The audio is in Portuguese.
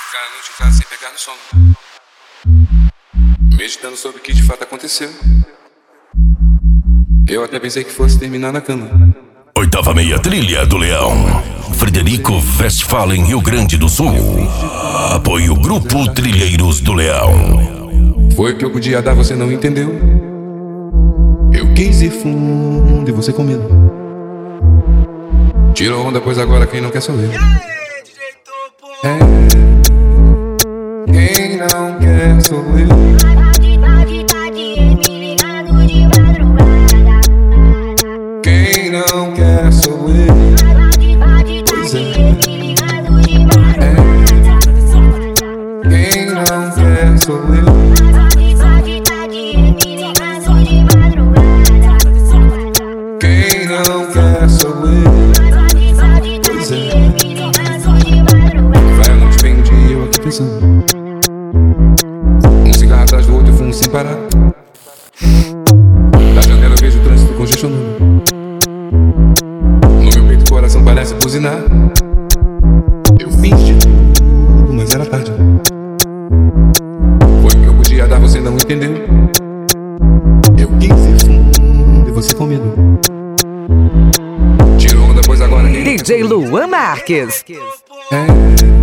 Ficar a noite em casa sem pegar no sono, meditando sobre o que de fato aconteceu. Eu até pensei que fosse terminar na cama. Oitava meia trilha do Leão, Frederico Westphalen, Rio Grande do Sul. Apoio Grupo Trilheiros do Leão. Foi o que eu podia dar, você não entendeu. Eu quis ir fundo e você com medo. Tirou onda, pois agora quem não quer sou eu. Quem não quer sou eu. Quem não quer sou eu. Pois é. Quem não quer sou eu. Quem não quer sou eu. Pois é. Vai a noite, vem o dia e eu aqui pensando. Um cigarro atrás do outro, eu fumo sem parar. Da janela eu vejo o trânsito congestionando. No meu peito o coração parece buzinar. Eu fiz de tudo, mas era tarde. Foi o que eu podia dar, você não entendeu. Eu quis ir fundo e você com medo. Tirou onda, pois agora quem DJ Luan Marques. é.